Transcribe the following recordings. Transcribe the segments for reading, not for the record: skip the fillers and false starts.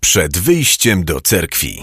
przed wyjściem do cerkwi.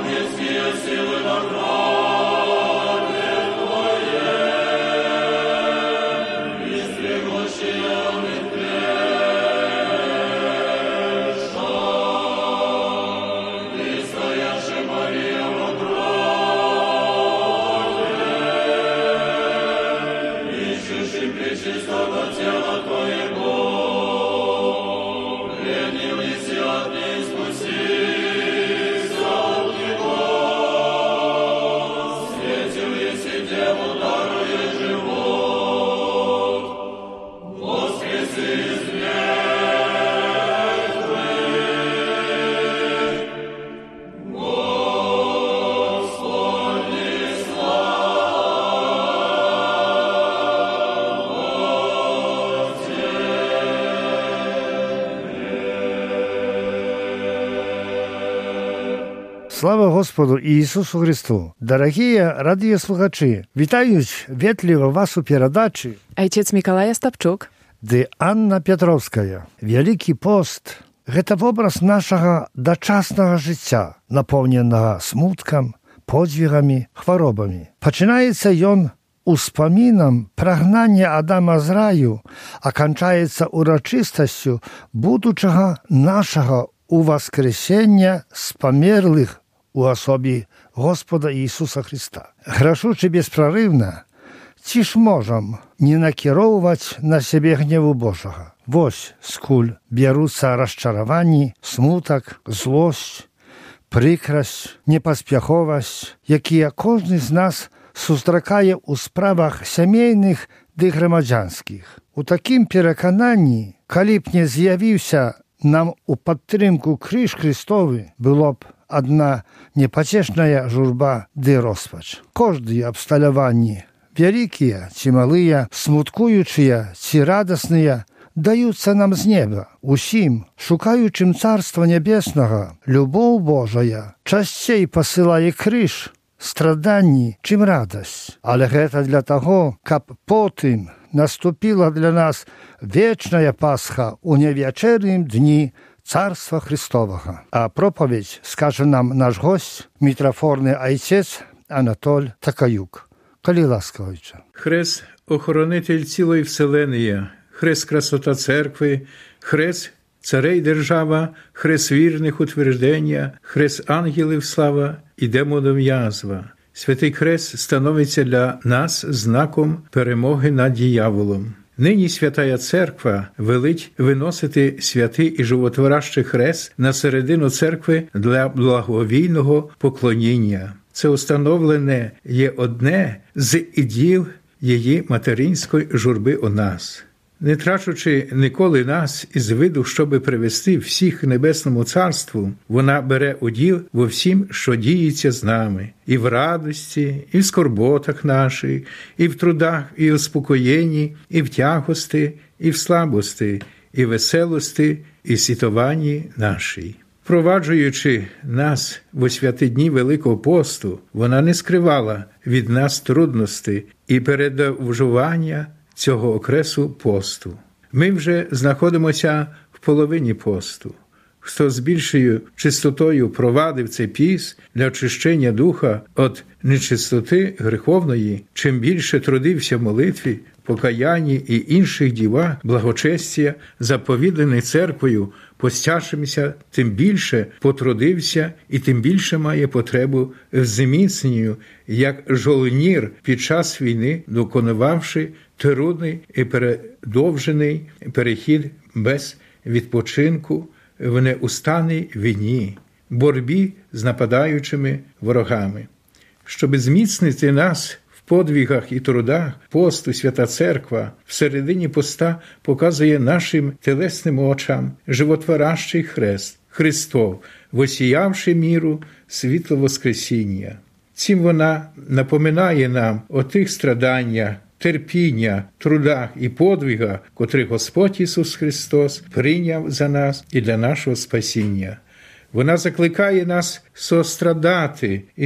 Слава Господу Ісусу Христу! Дорогі радіослухачі, вітають вітливо вас у передачі Ojciec Mikołaj Ostapczuk, де Анна Петровська. Великий пост – це образ нашого дочасного життя, наповненого смутком, подвигами, хворобами. Починається він успомином прогнання Адама з раю, а кончається урочистостю будучого нашого увоскресення з померлих у особі Господа Ісуса Христа. Грашучи безпроривно, ці ж можем не накеровувати на себе гневу Божого. Вось скуль беруться розчарування, смуток, злость, прикрость, непоспіховість, які кожен з нас зустрічає у справах сімейних та громадянських. У таким переконанні, коли б не з'явився нам у підтримку криж Христовий, було б одна непотешная журба да розпач. Кожне обсталяванні, великие чи малые, смуткуючие чи радостные, даються нам з неба. Усім, шукаючим Царства Небесного, любов Божая частей посилає криж, страданні, чим радость. Але це для того, каб потім наступила для нас вечная Пасха у невечернім дні Царства Христового. А проповідь скаже нам наш гость, митрофорний отець Анатоль Такаюк. Коли ласкавича. Хрест – охоронитель цілої вселеної, хрест – красота церкви, хрест – царей держава, хрест вірних утверждення, хрест ангелів слава і демонів язва. Святий Хрест становиться для нас знаком перемоги над дияволом. Нині Святая Церква велить виносити святий і животворящий хрест на середину церкви для благовійного поклоніння. Це установлене є одне з іділ її материнської журби у нас. Не трачучи ніколи нас із виду, щоби привести всіх к Небесному Царству, вона бере уділ во всім, що діється з нами. І в радості, і в скорботах наших, і в трудах, і в успокоєнні, і в тягості, і в слабості, і в веселості, і світованні нашій. Впроваджуючи нас во святі дні Великого посту, вона не скривала від нас трудності і передовжування цього окресу посту. Ми вже знаходимося в половині посту. Хто з більшою чистотою провадив цей піст для очищення духа від нечистоти гріховної, чим більше трудився в молитві, покаянні і інших ділах благочестя, заповіданий церквою, постяшимся, тим більше потрудився і тим більше має потребу в зміцненню, як жолнір під час війни, доконувавши трудний і передовжений перехід без відпочинку в неустанній війні, боротьбі з нападаючими ворогами. Щоб зміцнити нас в подвигах і трудах посту, Свята Церква в середині поста показує нашим телесним очам животворящий хрест, Христов, восіявши міру світло Воскресіння. Цим вона напоминає нам о тих страданнях, терпіння, трудах і подвигах, котрих Господь Ісус Христос прийняв за нас і для нашого спасіння. Вона закликає нас сострадати і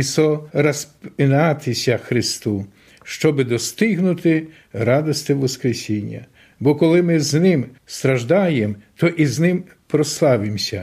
розпинатися Христу, щоби достигнути радости Воскресіння. Бо коли ми з Ним страждаємо, то і з Ним прославимося.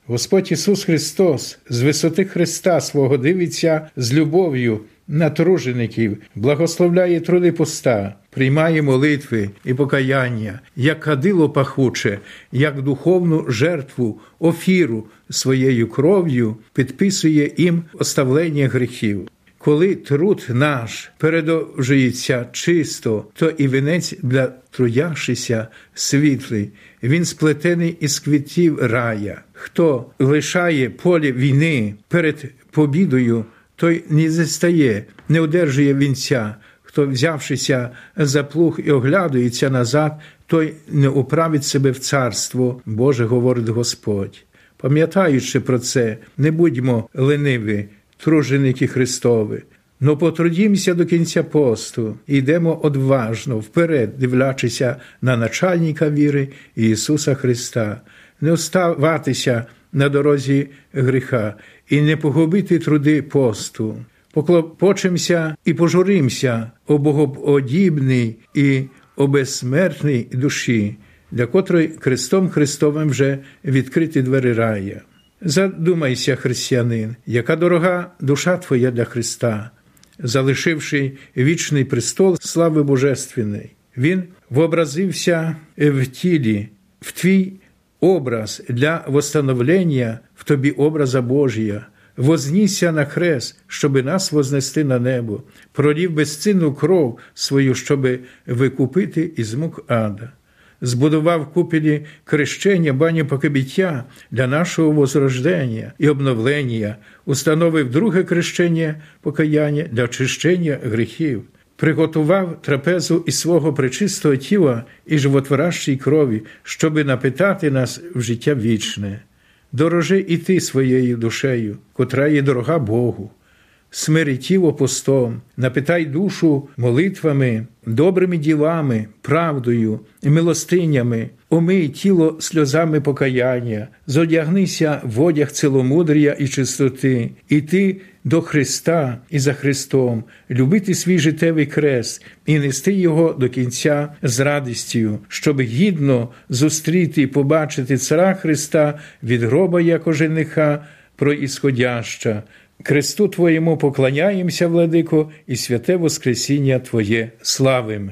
Господь Ісус Христос з висоти Христа свого дивиться з любов'ю на тружеників, благословляє труди поста, приймає молитви і покаяння, як кадило пахуче, як духовну жертву, офіру своєю кров'ю, підписує їм оставлення гріхів. Коли труд наш передовжується чисто, то і вінець для трудящихся світлий. Він сплетений із квітів рая. Хто лишає поле війни перед побідою, той не застає, не одержує вінця. Хто, взявшися за плуг і оглядується назад, той не управить себе в царство Боже, говорить Господь. Пам'ятаючи про це, не будьмо лениві, труженики Христові, но потрудімося до кінця посту і йдемо одважно вперед, дивлячися на начальника віри Ісуса Христа, не оставатися на дорозі гріха і не погубити труди посту. Поклопочемося і пожуримося о богоподібній і о безсмертній душі, для котрої Христом Христовим вже відкриті двері рая. Задумайся, християнин, яка дорога душа твоя для Христа, залишивши вічний престол слави Божественної. Він вообразився в тілі, в твій образ для восстановлення в тобі образа Божія, вознісся на хрест, щоби нас вознести на небо, пролив безцінну кров свою, щоби викупити із мук ада. Збудував купелі крещення, баню покибіття для нашого возрождення і обновлення, установив друге крещення, покаяння для очищення гріхів, приготував трапезу із свого пречистого тіла і животворящої крові, щоби напитати нас в життя вічне. Дорожи і ти своєю душею, котра є дорога Богу. Смири тіло постом, напитай душу молитвами, добрими ділами, правдою і милостинями, омий тіло сльозами покаяння, зодягнися в одяг ціломудрія і чистоти, іти до Христа і за Христом, любити свій життєвий крест і нести його до кінця з радістю, щоб гідно зустріти і побачити цара Христа від гроба яко жениха проісходяща. Кресту Твоєму поклоняємося, Владико, і святе воскресіння Твоє славим.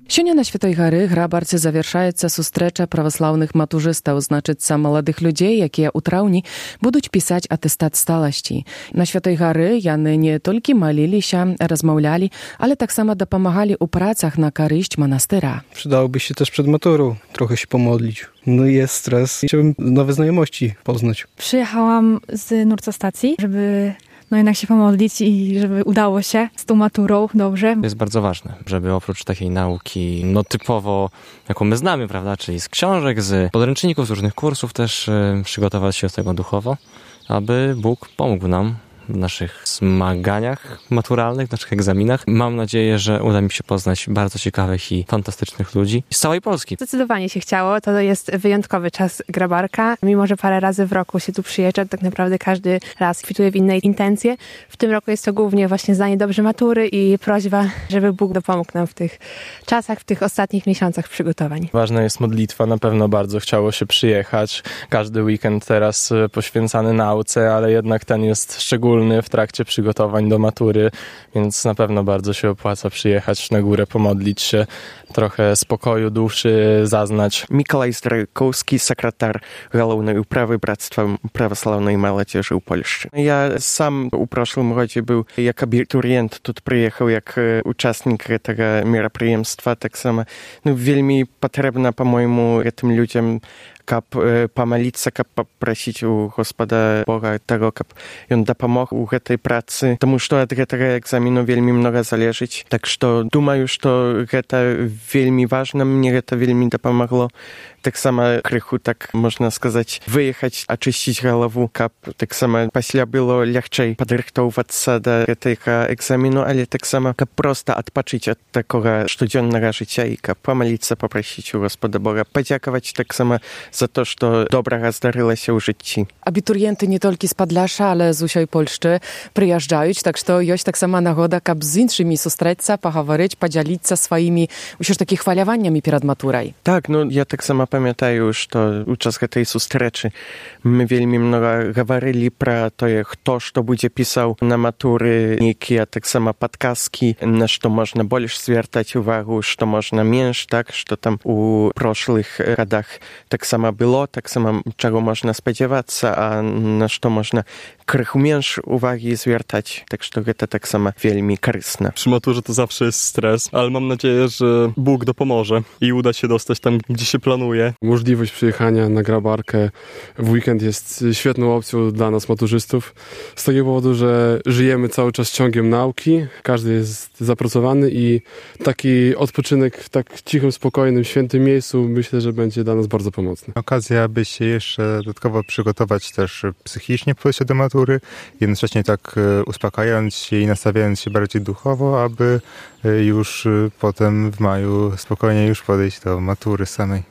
Сёння на Святой гары Грабарцы завяршаецца сустрэча праваслаўных матужыстаў, значыцца маладых людзей, якія ў траўні будуць пісаць атэстат сталасці. На Святой гары яны не толькі маліліся, размаўлялі, ale таксама дапамагалі ў працах на карысць манастыра. Przydałoby się też przed maturą trochę się pomodlić. No i jest stres. Chciałbym nowe znajomości poznać. Przyjechałam z Nurca stacji, żeby jednak się pomodlić i żeby udało się z tą maturą dobrze. To jest bardzo ważne, żeby oprócz takiej nauki, typowo, jaką my znamy, prawda, czyli z książek, z podręczników, z różnych kursów też przygotować się do tego duchowo, aby Bóg pomógł nam w naszych zmaganiach maturalnych, w naszych egzaminach. Mam nadzieję, że uda mi się poznać bardzo ciekawych i fantastycznych ludzi z całej Polski. Zdecydowanie się chciało. To jest wyjątkowy czas Grabarka. Mimo że parę razy w roku się tu przyjeżdża, tak naprawdę każdy raz kwituje w innej intencje. W tym roku jest to głównie właśnie zdanie dobrze matury i prośba, żeby Bóg dopomógł nam w tych czasach, w tych ostatnich miesiącach przygotowań. Ważna jest modlitwa. Na pewno bardzo chciało się przyjechać. Każdy weekend teraz poświęcany nauce, ale jednak ten jest szczególny w trakcie przygotowań do matury, więc na pewno bardzo się opłaca przyjechać na górę, pomodlić się, trochę spokoju duszy zaznać. Mikołaj Zdrajkowski, sekretar Głównej Uprawy Bractwa Prawosławnej Młodzieży u Polszczy. Ja sam u proszłym roku był jak abiturient, tu przyjechał jak uczestnik tego мероприемства, tak samo wielmi potrzebna po mojemu tym ludziom kap pomolić, kap poprosić u Gospoda Boga tego, kap on dopomógł u tej pracy, тому что od tego egzaminu wielmi mnogo zależy. Tak że думаю, что это wielmi ważne, mnie to wielmi dopomogło. Tak samo krychu, tak można сказать, wyjechać, oczyścić głowę, kap tak samo после było легче podrychtować do tego egzaminu, ale tak samo kap prosto odpocząć od takiego codziennego życia i kap pomolić, poprosić u Gospoda Boga, podziękować tak samo za to, że dobra zdarzyła się u życiu. Abiturienty nie tylko z Podlasza, ale z usioj Polszczy przyjeżdżają, tak że jest tak sama nagoda, kap z innymi zustreться, poговорить, podzielić się swoimi już takimi chwalowaniami przed maturą. Tak, ja tak samo pamiętam, że podczas tej zustreczy my wielmi mnogo говорили про to, kto co będzie pisał na matury, jakie tak samo podkaski, na co można больше zwracać uwagę, co można mniej, tak, że tam u przeszłych radach tak samo było, tak samo czego można spodziewać, a na co można krychu mniej uwagi zwracać. Tak że to tak samo wielmi korzystne. Przy maturze to zawsze jest stres, ale mam nadzieję, że Bóg dopomoże i uda się dostać tam, gdzie się planuje. Możliwość przyjechania na Grabarkę w weekend jest świetną opcją dla nas maturzystów. Z tego powodu, że żyjemy cały czas ciągiem nauki, każdy jest zapracowany i taki odpoczynek w tak cichym, spokojnym, świętym miejscu myślę, że będzie dla nas bardzo pomocny. Okazja, by się jeszcze dodatkowo przygotować też psychicznie po podejściu do matury, jednocześnie tak uspokajając się i nastawiając się bardziej duchowo, aby już potem w maju spokojnie już podejść do matury samej.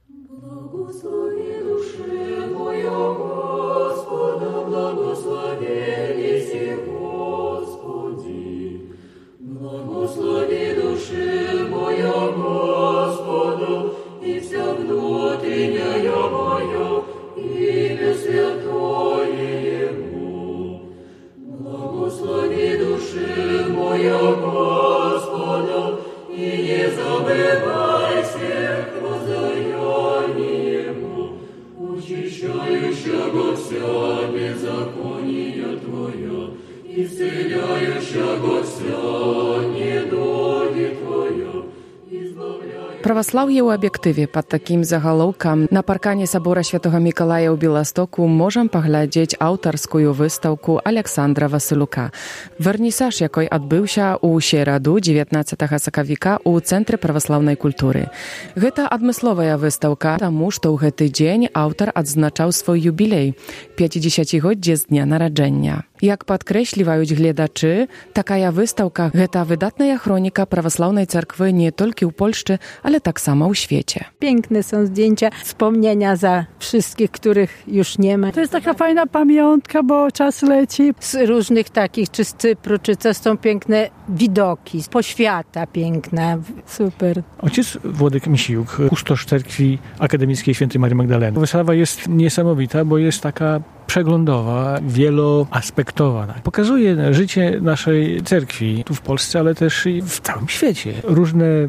Праваслаўе ў аб'ектыве пад такім загалоўкам на паркане сабора Святога Мікалая ў Беластоку можам паглядзець аўтарскую выстаўку Александра Васылюка. Вернісаж, якой адбыўся ў сераду 19 сакавіка ў Цэнтры праваслаўнай культуры. Гэта адмысловая выстаўка, таму што ў гэты дзень аўтар адзначаў свой юбілей – 50-годдзе з дня нараджэння. Jak podkreśliwając глядачы, такая wystawka гэта wydatna chronika prawosławnej cerkwy nie tylko w Polsce, ale tak samo w świecie. Piękne są zdjęcia, wspomnienia za wszystkich, których już nie ma. To jest taka fajna pamiątka, bo czas leci. Z różnych takich, czy z Cypru, czy co, są piękne widoki, poświata piękna, super. Ojciec Włodek Misiuk, kustosz cerkwi akademickiej Świętej Marii Magdaleny. Wystawa jest niesamowita, bo jest taka przeglądowa, wieloaspektowa. Pokazuje życie naszej cerkwi tu w Polsce, ale też i w całym świecie. Różne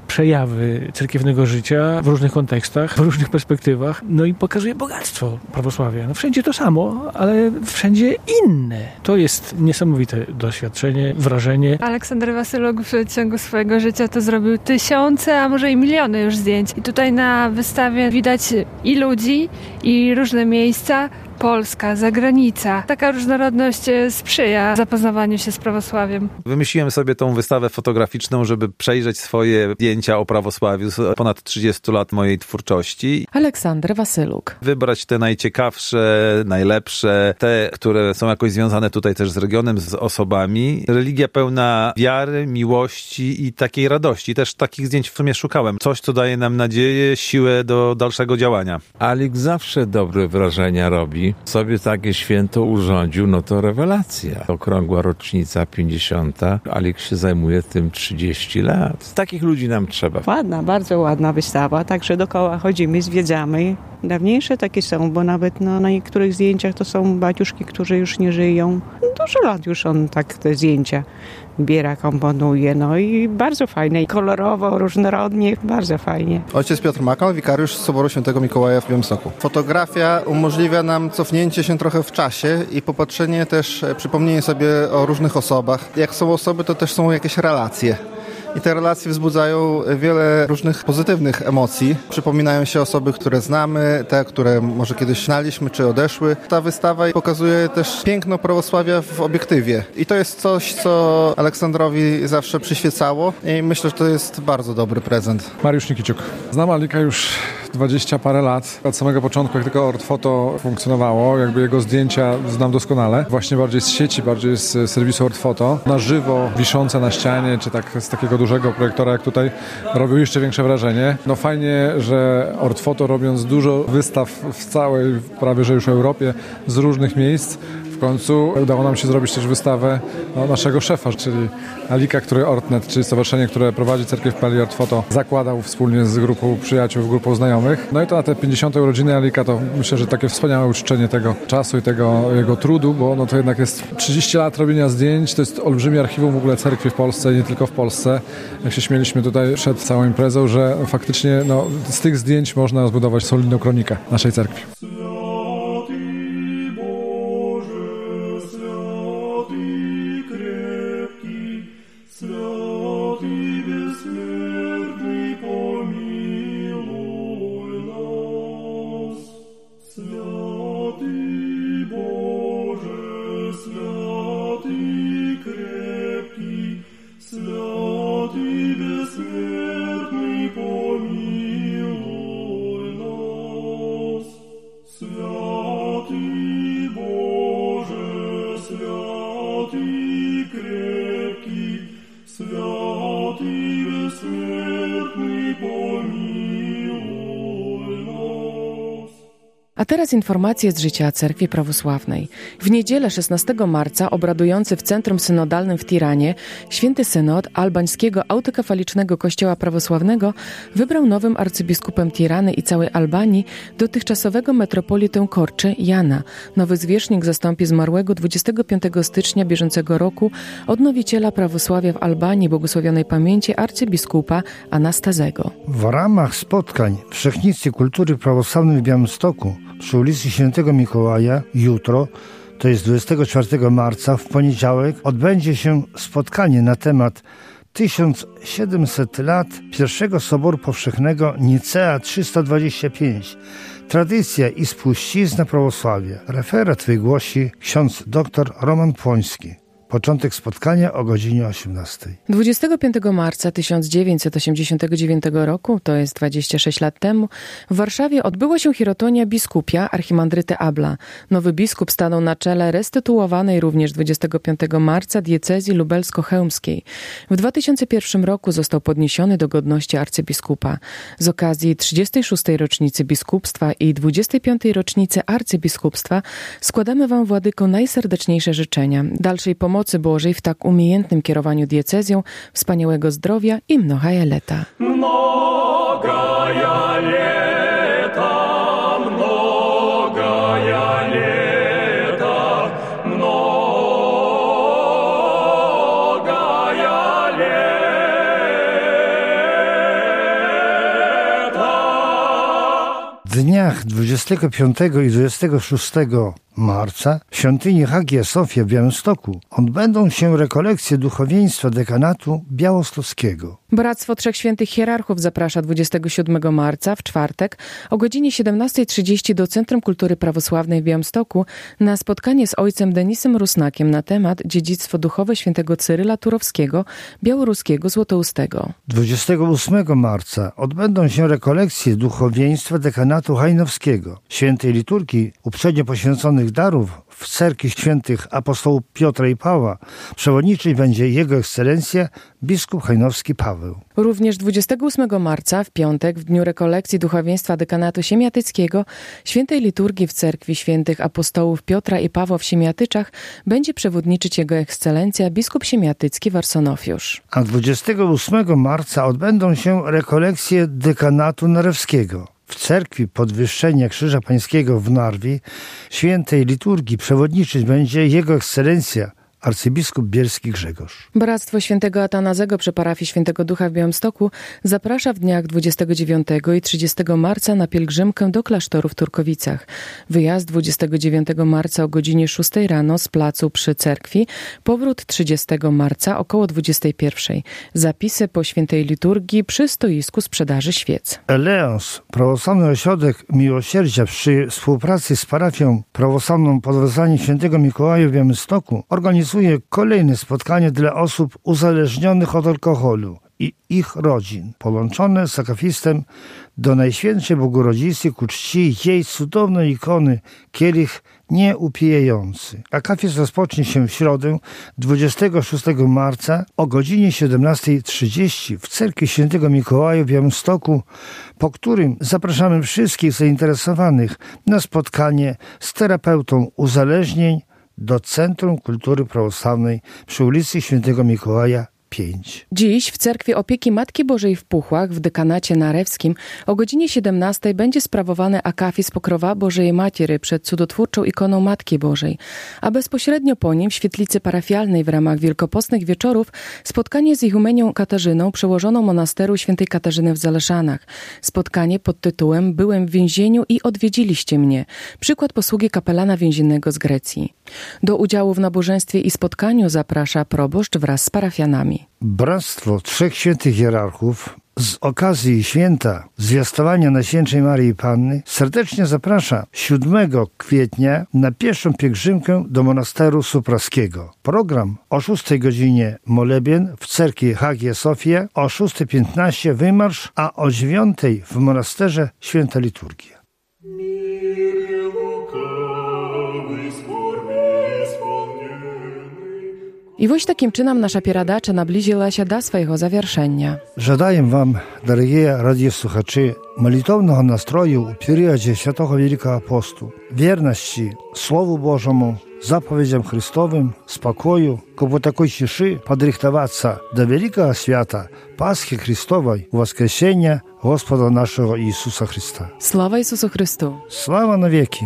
przejawy cerkiewnego życia w różnych kontekstach, w różnych perspektywach, no i pokazuje bogactwo prawosławia. No wszędzie to samo, ale wszędzie inne. To jest niesamowite doświadczenie, wrażenie. Aleksander Wasyluk w ciągu swojego życia to zrobił tysiące, a może i miliony już zdjęć. I tutaj na wystawie widać i ludzi, i różne miejsca, Polska, zagranica. Taka różnorodność sprzyja zapoznawaniu się z prawosławiem. Wymyśliłem sobie tą wystawę fotograficzną, żeby przejrzeć swoje zdjęcia o prawosławiu z ponad 30 lat mojej twórczości. Aleksander Wasyluk. Wybrać te najciekawsze, najlepsze, te, które są jakoś związane tutaj też z regionem, z osobami. Religia pełna wiary, miłości i takiej radości. Też takich zdjęć w sumie szukałem. Coś, co daje nam nadzieję, siłę do dalszego działania. Alik zawsze dobre wrażenia robi. Sobie takie święto urządził, no to rewelacja. Okrągła rocznica 50. Alik się zajmuje tym 30 lat. Takich ludzi nam trzeba. Ładna, bardzo ładna wystawa, także dookoła chodzimy, zwiedzamy. Dawniejsze takie są, bo nawet na niektórych zdjęciach to są baciuszki, którzy już nie żyją. Dużo lat już on tak te zdjęcia biera, komponuje, no i bardzo fajne, i kolorowo, różnorodnie, bardzo fajnie. Ojciec Piotr Makon, wikariusz Soboru Świętego Mikołaja w Białymstoku. Fotografia umożliwia nam cofnięcie się trochę w czasie i popatrzenie też, przypomnienie sobie o różnych osobach. Jak są osoby, to też są jakieś relacje. I te relacje wzbudzają wiele różnych pozytywnych emocji. Przypominają się osoby, które znamy, te, które może kiedyś znaliśmy czy odeszły. Ta wystawa pokazuje też piękno prawosławia w obiektywie. I to jest coś, co Aleksandrowi zawsze przyświecało i myślę, że to jest bardzo dobry prezent. Mariusz Nikiciuk. Znam Alika już 20 parę lat. Od samego początku, jak tylko Ortfoto funkcjonowało, jakby jego zdjęcia znam doskonale. Właśnie bardziej z sieci, bardziej z serwisu Ortfoto. Na żywo, wiszące na ścianie, czy tak z takiego dużego projektora jak tutaj, robił jeszcze większe wrażenie. No fajnie, że Ortfoto, robiąc dużo wystaw w całej, prawie że już Europie, z różnych miejsc, w końcu udało nam się zrobić też wystawę naszego szefa, czyli Alika, który Ortnet, czyli stowarzyszenie, które prowadzi Cerkiew Pali Ortfoto, zakładał wspólnie z grupą przyjaciół, grupą znajomych. No i to na te 50. urodziny Alika to myślę, że takie wspaniałe uczczenie tego czasu i tego jego trudu, bo no to jednak jest 30 lat robienia zdjęć, to jest olbrzymie archiwum w ogóle cerkwi w Polsce i nie tylko w Polsce. Jak się śmieliśmy tutaj przed całą imprezą, że faktycznie z tych zdjęć można zbudować solidną kronikę naszej cerkwi. A teraz informacje z życia Cerkwi Prawosławnej. W niedzielę 16 marca obradujący w Centrum Synodalnym w Tiranie Święty Synod Albańskiego Autokefalicznego Kościoła Prawosławnego wybrał nowym arcybiskupem Tirany i całej Albanii dotychczasowego metropolitę Korczy Jana. Nowy zwierzchnik zastąpi zmarłego 25 stycznia bieżącego roku odnowiciela prawosławia w Albanii błogosławionej pamięci arcybiskupa Anastazego. W ramach spotkań w Wszechnictwie Kultury Prawosławnej w Białymstoku przy ulicy Świętego Mikołaja jutro, to jest 24 marca, w poniedziałek, odbędzie się spotkanie na temat 1700 lat pierwszego Soboru Powszechnego Nicea 325. Tradycja i spuścizna prawosławia. Referat wygłosi ksiądz dr Roman Płoński. Początek spotkania o godzinie 18. 25 marca 1989 roku, to jest 26 lat temu, w Warszawie odbyła się hirotonia biskupia archimandryty Abla. Nowy biskup stanął na czele restytuowanej również 25 marca diecezji lubelsko-chełmskiej. W 2001 roku został podniesiony do godności arcybiskupa. Z okazji 36. rocznicy biskupstwa i 25. rocznicy arcybiskupstwa składamy Wam, Władyko, najserdeczniejsze życzenia, dalszej pomocy Bożej w tak umiejętnym kierowaniu diecezją, wspaniałego zdrowia i mnogaja leta. Mnogaja leta, mnogaja leta, mnogaja leta. dniach 25 i 26 marca w świątyni Hagia Sofia w Białymstoku odbędą się rekolekcje duchowieństwa dekanatu białostockiego. Bractwo Trzech Świętych Hierarchów zaprasza 27 marca w czwartek o godzinie 17:30 do Centrum Kultury Prawosławnej w Białymstoku na spotkanie z ojcem Denisem Rusnakiem na temat dziedzictwo duchowe świętego Cyryla Turowskiego, białoruskiego złotoustego. 28 marca odbędą się rekolekcje duchowieństwa dekanatu hajnowskiego, świętej liturgii uprzednio poświęconych darów w cerkwi świętych apostołów Piotra i Pawła. Przewodniczyć będzie Jego Ekscelencja biskup hajnowski Paweł. Również 28 marca, w piątek, w dniu rekolekcji duchowieństwa dekanatu siemiatyckiego, świętej liturgii w cerkwi świętych apostołów Piotra i Pawła w Siemiatyczach będzie przewodniczyć Jego Ekscelencja biskup siemiatycki Warsonofiusz. A 28 marca odbędą się rekolekcje dekanatu narewskiego. W cerkwi Podwyższenia Krzyża Pańskiego w Narwi świętej liturgii przewodniczyć będzie Jego Ekscelencja arcybiskup bielski Grzegorz. Bractwo Świętego Atanazego przy parafii Świętego Ducha w Białymstoku zaprasza w dniach 29 i 30 marca na pielgrzymkę do klasztoru w Turkowicach. Wyjazd 29 marca o godzinie 6 rano z placu przy cerkwi, powrót 30 marca około 21. Zapisy po świętej liturgii przy stoisku sprzedaży świec. Eleons, prawosławny ośrodek miłosierdzia przy współpracy z parafią prawosławną Podwezwanie Świętego Mikołaja w Białymstoku organizuje kolejne spotkanie dla osób uzależnionych od alkoholu i ich rodzin, połączone z akafistem do Najświętszej Bogorodzicy ku czci jej cudownej ikony kielich nieupijający. Akafist rozpocznie się w środę 26 marca o godzinie 17:30 w cerkwi Świętego Mikołaja w Białymstoku, po którym zapraszamy wszystkich zainteresowanych na spotkanie z terapeutą uzależnień do Centrum Kultury Prawosławnej przy ulicy Świętego Mikołaja 5. Dziś w Cerkwi Opieki Matki Bożej w Puchłach w dekanacie narewskim o godzinie 17 będzie sprawowany akafist Pokrowa Bożej Matiery przed cudotwórczą ikoną Matki Bożej, a bezpośrednio po nim w świetlicy parafialnej w ramach wielkopostnych wieczorów spotkanie z ihumenią Katarzyną, przełożoną monasteru świętej Katarzyny w Zaleszanach. Spotkanie pod tytułem Byłem w więzieniu i odwiedziliście mnie. Przykład posługi kapelana więziennego z Grecji. Do udziału w nabożeństwie i spotkaniu zaprasza proboszcz wraz z parafianami. Bractwo Trzech Świętych Hierarchów z okazji święta Zwiastowania Najświętszej Maryi Panny serdecznie zaprasza 7 kwietnia na pierwszą pielgrzymkę do monasteru Supraskiego. Program o 6 godzinie molebien w cerkwi Hagia Sofia, o 6:15 wymarsz, a o 9 w monasterze święta liturgia. I właśnie takim czynem nasza передача наблизила się do swojego завершenia. Żadajem wam, дорогие радиослухачи, молитовного настрою у периоде Святого Великого Посту, wierności Słowu Bożemu, zapowiedziom Chrystowym, spokoju, ku takiej ciszy подрихтоваться do wielkiego świata Paschy Chrystowej, Woskresenia Господа naszego Jezusa Chrysta. Sława Jezusu Chrystu! Sława na wieki!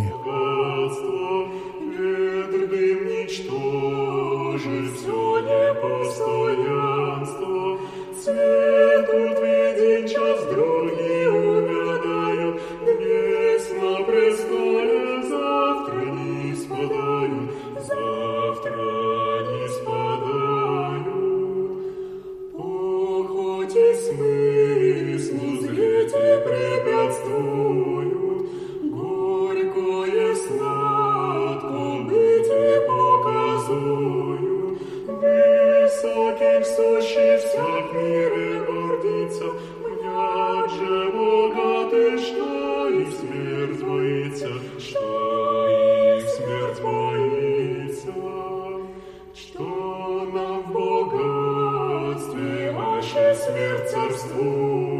Смерть царствует.